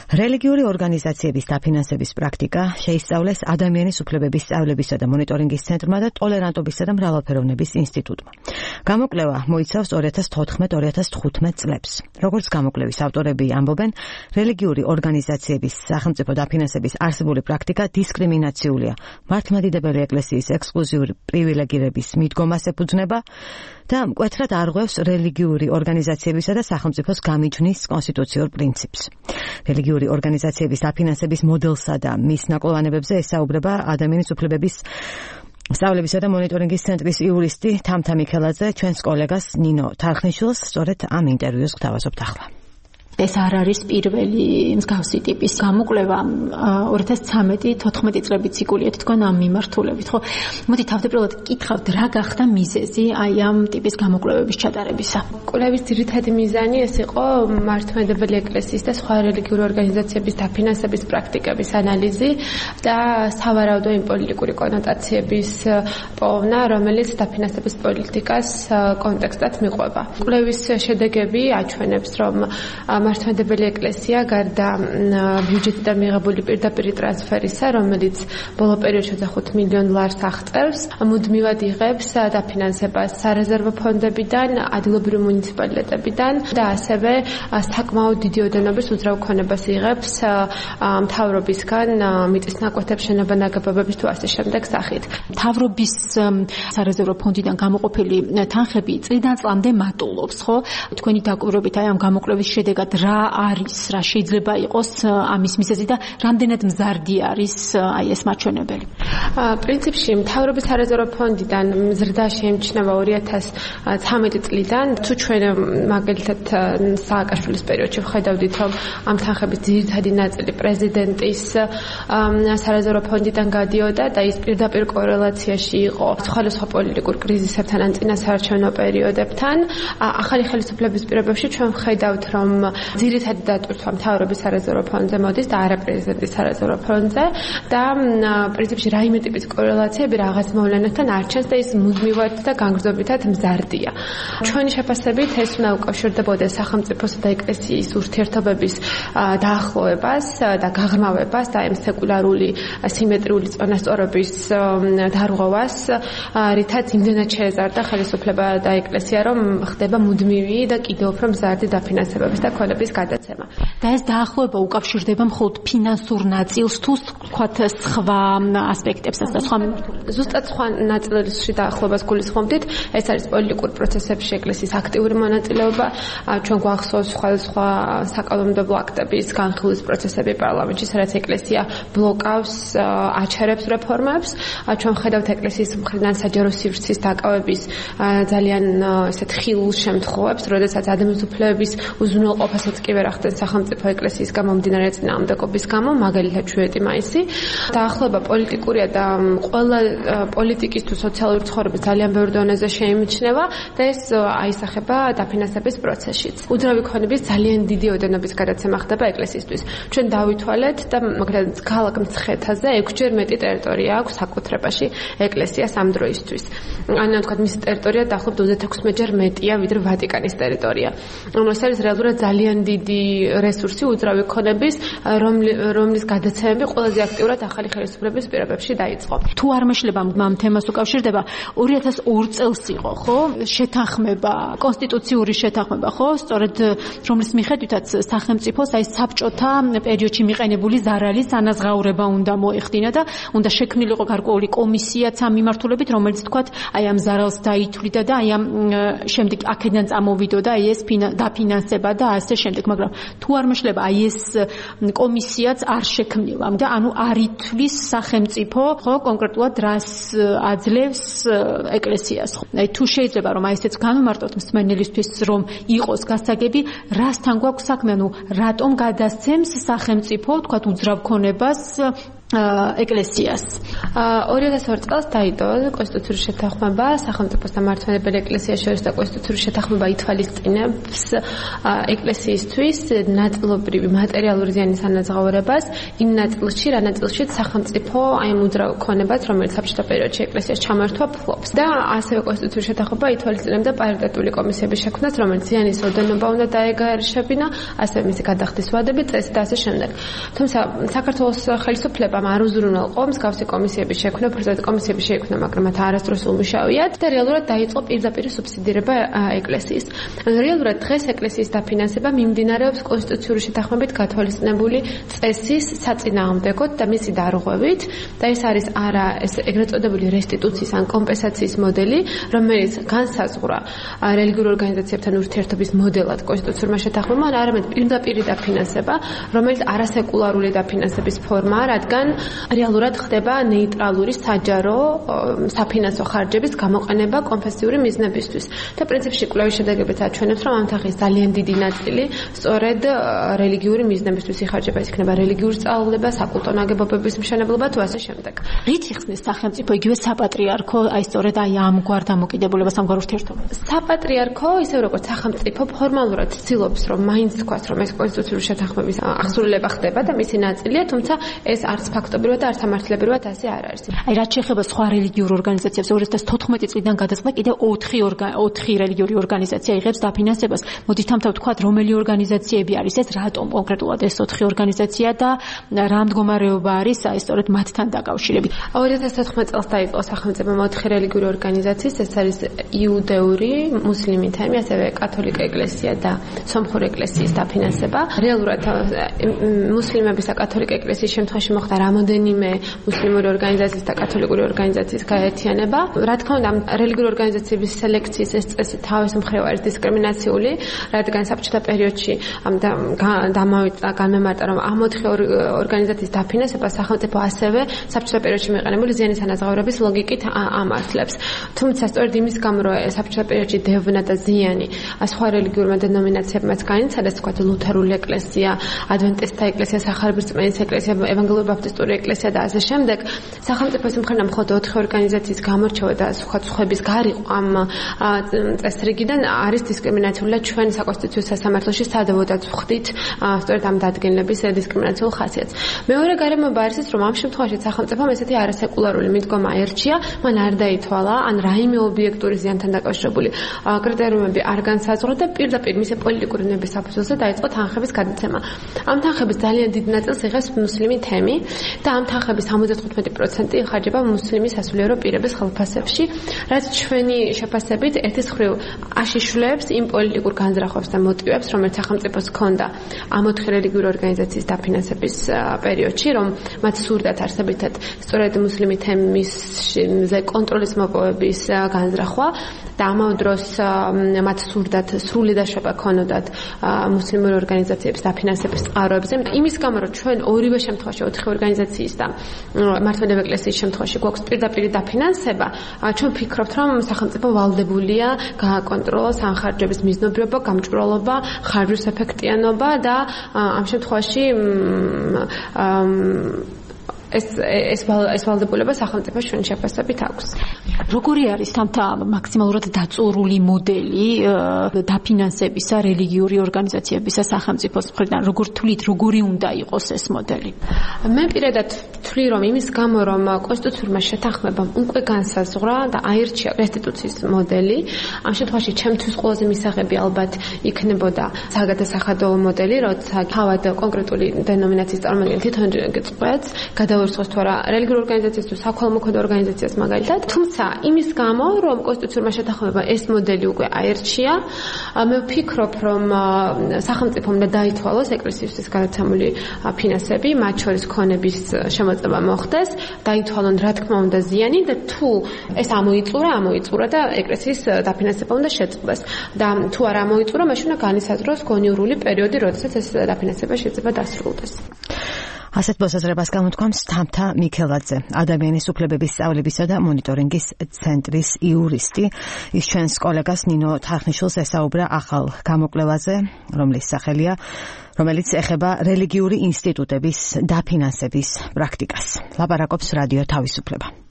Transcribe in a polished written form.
რელიგიური ორგანიზაციების დაფინანსების პრაქტიკა შეისწავლეს ადამიანის უფლებების სწავლებისა და მონიტორინგის ცენტრმა და ტოლერანტობისა და მრავალფეროვნების ინსტიტუტმა. გამოკვლევა მოიცავს 2014-2015 წლებს. როგორც გამოკვლევის ავტორები ამბობენ, რელიგიური ორგანიზაციების სახელმწიფო დაფინანსების არსებული პრაქტიკა დისკრიმინაციულია, მართლმადიდებელი ეკლესიის ექსკლუზიური პრივილეგირების მიდგომას ეფუძნება და მკვეთრად არღვევს რელიგიური ორგანიზაციებისა და სახელმწიფოს გამიჯვნის კონსტიტუციურ პრინციპს. რელიგიური ორგანიზაციების დაფინანსების მოდელსა და მის ნაკლოვანებებზე ესაუბრება ადამიანის უფლებების სწავლებისა და მონიტორინგის ცენტრის იურისტი თამთა მიქელაძე ჩვენს კოლეგას ნინო თარხნიშვილს სწორედ ამ ინტერვიუს გთავაზობთ ახლა. ეს არ არის პირველი მსგავსი ტიპის გამოკვლევა 2013-14 წლების ციკლით თქვენ ამ მიმართულებით, ხო? მოდი თავდაპირველად კითხავთ, რა გახდა მიზეზი აი ამ ტიპის გამოკვლევების ჩატარებისა? კვლევის ძირითადი მიზანი ეს იყო მართლმადიდებელი ეკლესიის და სხვა რელიგიური ორგანიზაციების დაფინანსების პრაქტიკების ანალიზი და სავარაუდო იმ პოლიტიკური კონოტაციების პოვნა, რომელიც დაფინანსების პოლიტიკას კონტექსტად მიყვება. კვლევის შედეგები აჩვენებს, რომ მართლმადიდებელი ეკლესია გარდა ბიუჯეტიდან მიღებული პირდაპირი ტრანსფერისა, რომელიც ბოლო პერიოდში 25 მილიონ ლარს აღწევს, მუდმივად იღებს დაფინანსებას სარეზერვო ფონდებიდან, ადგილობრივი მუნიციპალიტეტებიდან და ასევე საკმაოდ დიდი ოდენობის უძრავ ქონებას იღებს მთავრობისგან მიწის ნაკვეთებს, შენობა-ნაგებობების თუ ასე შემდეგ სახით. მთავრობის სარეზერვო ფონდიდან გამოყოფილი თანხები წლიდან წლამდე მატულობს, ხო? თქვენი დაკვირვებით აი ამ გამოკვლევის შედეგად რა არის, რა შეიძლება იყოს ამის მიზეზი და რამდენად მზარდი არის აი ეს მაჩვენებელი? პრინციპში მთავრობის სარეზერვო ფონდიდან მზრდა შეიმჩნევა 2013 წლიდან. თუ ჩვენ მაგალითად სააკაშვილის პერიოდში ვხედავდით, რომ ამ თანხების ძირითადი ნაწილი პრეზიდენტის სარეზერვო ფონდიდან გადიოდა და ის პირდაპირ კორელაციაში იყო სხვადასხვა პოლიტიკურ კრიზისებთან ან წინასაარჩევნო პერიოდებთან, ახალი ხელისუფლების პირობებში ჩვენ ვხედავთ, რომ ძირითადი დატვირთვა მთავრობის სარეზერვო ფონდზე მოდის და არა პრეზიდენტის სარეზერვო ფონდზე და პრინციპში რაიმე ტიპის კორელაციები რაღაც მოვლენებთან არ ჩანს და ის მუდმივად და განგრძობითად მზარდია. ჩვენი შეფასებით ეს უნდა უკავშირდებოდეს სახელმწიფოსა და ეკლესიის ურთიერთობების დაახლოებას და გაღრმავებას და ამ სეკულარული სიმეტრიული წონასწორობის დარღვევას, რითაც იმდენად შეეზარდა ხელისუფლება და ეკლესია, რომ ხდება მუდმივი და კიდევ უფრო მზარდი დაფინანსებების და ქონების გადაცემა. და ეს დაახლოება უკავშირდება მხოლოდ ფინანსურ ნაწილს თუ ვთქვათ სხვა ასპექტებსაც და სხვა მიმართულებით? ზუსტად სხვა ნაწილში დაახლოებას გულისხმობდით. ეს არის პოლიტიკურ პროცესებში ეკლესიის აქტიური მონაწილეობა. ჩვენ გვახსოვს სხვა საკანონმდებლო აქტების განხილვის პროცესები პარლამენტში, სადაც ეკლესია ბლოკავს, აჩერებს რეფორმებს. ჩვენ ხედავთ ეკლესიის მხრიდან საჯარო სივრცის დაკავების ძალიან ესეთ ხილულ შემთხვევებს, როდესაც ადამიანის უფლებების უზრუნველყოფასაც კი ვერ ახდენს სახელმწიფო ეკლესიის გამომდინარე წინააღმდეგობის გამო, მაგალითად 7 მაისი. დაახლოება პოლიტიკურია და ყველა პოლიტიკის თუ სოციალური ცხოვრების ძალიან ბევრ დონეზე შეიმჩნევა და ეს აისახება დაფინანსების პროცესშიც. უძრავი ქონების ძალიან დიდი ოდენობის გადაცემა ხდება ეკლესიისთვის. ჩვენ დავითვალეთ და მაგალითად ქალაქ მცხეთაზე 6-ჯერ მეტი ტერიტორია აქვს საკუთრებაში ეკლესიას ამ დროისთვის. ან თქვათ მისი ტერიტორია დაახლოებით 36-ჯერ მეტია ვიდრე ვატიკანის ტერიტორია. ეს არის რეალურად ძალიან დიდი რესურსი უძრავი ქონების, რომლის გადაცემები ყველაზე აქტიურად ახალი ხელისუფლების პირობებში დაიწყო. თუ არ მეშლება ამ თემას უკავშირდება 2002 წელს იყო, ხო? შეთანხმება, კონსტიტუციური შეთანხმება, ხო? სწორედ რომლის მიხედვითაც სახელმწიფოს აი საბჭოთა პერიოდში მიყენებული ზარალის ანაზღაურება უნდა მოეხდინა და უნდა შექმნილიყო გარკვეული კომისიაც ამ მიმართულებით, რომელიც თქვათ აი ამ ზარალს დაითვლიდა და აი ამ შემდეგ აქედან წამოვიდოდა აი ეს დაფინანსება და ასე შემდეგ, მაგრამ თუ არ მეშლება აი ეს კომისიაც არ შექმნილა და ანუ არ ითვლის სახელმწიფო, ხო, კონკრეტულად რას აძლევს ეკლესიას. აი თუ შეიძლება რომ აი ესეც განვმარტოთ მსმენელისთვის, რომ იყოს გასაგები, რასთან გვაქვს საქმე, ანუ რატომ გადასცემს სახელმწიფო, თქვათ უძრავ ქონებას ეკლესიას. 2002 წელს დაიდო კონსტიტუციური შეთანხმება სახელმწიფოს და მართლმადიდებელი ეკლესიას შორის და კონსტიტუციური შეთანხმება ითვალისწინებს ეკლესიისთვის ნაწილობრივი მატერიალური ზიანის ანაზღაურებას იმ ნაწილში, რა ნაწილში სახელმწიფო აი მუდრა ქონებას, რომელიც საბჭოთა პერიოდში ეკლესიას ჩამართვა ფლობს. და ასევე კონსტიტუციური შეთანხმება ითვალისწინებდა პარიტეტული კომისიების შექმნას, რომელიც ზიანის ოდენობა უნდა დაეგარშებინა, ასევე მისი გადახდის ვადები, წესი და ასე შემდეგ. თუმცა საქართველოს ხელისუფლება არ უზრუნველყო მსგავსი კომისიების შექმნა, უბრალოდ კომისიები შეიქმნა, მაგრამ მათ არასდროს უმუშავიათ და რეალურად დაიწყო პირდაპირ სუბსიდირება ეკლესიის. რეალურად დღეს ეკლესიის დაფინანსება მიმდინარეობს კონსტიტუციური შეთანხმებით გათვალისწინებული წესის საწინააღმდეგოდ და მისი დარღვევით და ეს არის არა ეს ეგრეთ წოდებული რესტიტუციის ან კომპენსაციის მოდელი, რომელიც განსაზღვრა რელიგიურ ორგანიზაციებთან ურთიერთობის მოდელად კონსტიტუციური შეთანხმება, არამედ პირდაპირ დაფინანსება, რომელიც არასეკულარული დაფინანსების ფორმაა, რადგან რეალურად ხდება ნეიტრალური საჯარო საფინანსო ხარჯების გამოყენება კონფესიური მიზნებისთვის. და პრინციპში კვლევის შედეგებიც აჩვენებს, რომ ამ თანხის ძალიან დიდი ნაწილი სწორედ რელიგიური მიზნებისთვის იხარჯება, ეს იქნება რელიგიური სწავლება, საკულტო ნაგებობების მშენებლობა თუ ასე შემდეგ. რით იხსნის სახელმწიფო იგივე საპატრიარქო, აი სწორედ აი ამგვარ დამოკიდებულებას, ამგვარ ურთიერთობას? საპატრიარქო, ისე როგორც სახელმწიფო ფორმალურად ცდილობს, რომ მაინც თქვას, რომ ეს კონსტიტუციური შეთანხმების აღსრულება ხდება და მისი ნაწილია, თუმცა ეს არც ფაქტობრივად და არც სამართლებრივად ასე არ არის. აი რაც შეეხება სხვა რელიგიურ ორგანიზაციებს 2014 წლიდან გადაწყდა კიდევ 4 რელიგიური ორგანიზაცია იღებს დაფინანსებას. მოდით ამთავრ თქვათ, რომელი ორგანიზაციები არის ეს, რატომ კონკრეტულად ეს 4 ორგანიზაცია და რა მდგომარეობა არის აი სწორედ მათთან დაკავშირებით. 2014 წელს დაიწყო სახელმწიფო 4 რელიგიური ორგანიზაციის, ეს არის იუდეური, მუსლიმი თემი, ასევე კათოლიკე ეკლესია და სომხური ეკლესიის დაფინანსება. რეალურად მუსლიმების და კათოლიკე ეკლესიის შემთხვევაში მოხდა რამოდენიმე მუსლიმური ორგანიზაციის და კათოლიკური ორგანიზაციის გაერთიანება. რა თქმა უნდა, რელიგიური ორგანიზაციების სელექციის ეს წესი თავის მხრივ არის დისკრიმინაციული, რადგან საბჭოთა პერიოდში განმემართა, რომ ამ 4 ორგანიზაციის დაფინანსება სახელმწიფო ასევე საბჭოთა პერიოდში მიყენებული ზიანის ანაზღაურების ლოგიკით ამართლებს. თუმცა სწორედ იმის გამო, რომ საბჭოთა პერიოდში დევნა და ზიანი სხვა რელიგიურმა დენომინაციებმაც განიცადეს, თქვათ ლუთერული ეკლესია, ადვენტისტთა ეკლესია, სახალხო ეკლესია, ევანგელური ბაპტისტური ეკლესია და ასე შემდეგ, სახელმწიფოს მხრიდან მხოლოდ 4 ორგანიზაციის გამორჩევა და სხვების გარიყო ამ წესრიგიდან არის დისკრიმინაციული და ჩვენ საკონსტიტუციო სასამართლოში სადავოდაც ვხვდით სწორედ ამ დადგენილების დისკრიმინაციულ ხასიათს. მეორე გარემოება არის ის, რომ ამ შემთხვევაში სახელმწიფომ ესეთი არასეკულარული მიდგომა აერჩია, მან არ დაითვალა ან რაიმე ობიექტური ზიანთან დაკავშირებული კრიტერიუმები არ განსაზღვრა და პირდაპირ მისი პოლიტიკური ნების საფუძველზე დაიწყო თანხების გადაცემა. ამ თანხების ძალიან დიდ ნაწილს იღებს მუსლიმი თემი და ამ თანხების 75% იხარჯება მუსლიმი სასულიერო პირების ხელფასებში, რაც ჩვენი შეფასებით ერთის მხრივ აშიშვლებს იმ პოლიტიკურ განზრახვებს და მოტივებს, რომელიც სახელმწიფოს ჰქონდა ამ 4 რელიგიური ორგანიზაციის დაფინანსების პერიოდში, რომ მათ სურდათ არსებითად სწორედ მუსლიმი თემისზე კონტროლის მოპოვების განზრახვა და ამავე დროს მათ სურდათ სრული დაშვება ქონოდათ მუსლიმური ორგანიზაციების დაფინანსების წყაროებზე. იმის გამო, რომ ჩვენ ორივე შემთხვევაში 4 ორგანიზაციის და მართლმადიდებელი ეკლესიის შემთხვევაში გვაქვს პირდაპირ დაფინანსება, ჩვენ ვფიქრობთ, რომ სახელმწიფო ვალდებულია გააკონტროლოს ანხარჯების მიზნობრიობა, გამჭვირვალობა, ხარჯვის ეფექტიანობა და ამ შემთხვევაში ეს ვალდებულება სახელმწიფოს ჩვენ შეფასებით აქვს. როგორი არის თამთა მაქსიმალურად დაწურული მოდელი დაფინანსებისა რელიგიური ორგანიზაციებისა სახელმწიფოს მხრიდან? როგორ თვლით, როგორი უნდა იყოს ეს მოდელი? მე პირადად ვთვლი, რომ იმის გამო, რომ კონსტიტუციურმა შეთანხმებამ უკვე განსაზღვრა და აირჩია რესტიტუციის მოდელი, ამ შემთხვევაში ჩემთვის ყველაზე მისაღები ალბათ იქნებოდა საგადასახადო მოდელი, როცა თავად კონკრეტული დენომინაციის წარმომადგენელი თვითონ გწყვეტს გადავერცხოს თუ არა რელიგიურ ორგანიზაციას თუ საქველმოქმედო ორგანიზაციას მაგალითად. თუმცა იმის გამო, რომ კონსტიტუციურმა შეთანხმებამ ეს მოდელი უკვე აირჩია, მე ვფიქრობ, რომ სახელმწიფომ უნდა დაითვალოს ეკლესიისთვის გადაცემული ფინანსები, მათ შორის ქონების შემოწმება მოხდეს, დაითვალონ რა თქმა უნდა ზიანი და თუ ეს ამოიწურა და ეკლესიის დაფინანსება უნდა შეწყდეს. და თუ არ ამოიწურა, მაშინ უნდა განისაზღვროს გონიურული პერიოდი, როდესაც ეს დაფინანსება შეიძლება დასრულდეს. ასეთ მოსაზრებას გამოთქვამს თამთა მიქელაძე, ადამიანის უფლებების სწავლებისა და მონიტორინგის ცენტრის იურისტი. ის ჩვენს კოლეგას ნინო თარხნიშვილს ესაუბრა ახალ გამოკვლევაზე, რომელიც ეხება რელიგიური ინსტიტუტების დაფინანსების პრაქტიკას. ლაპარაკობს რადიო თავისუფლება.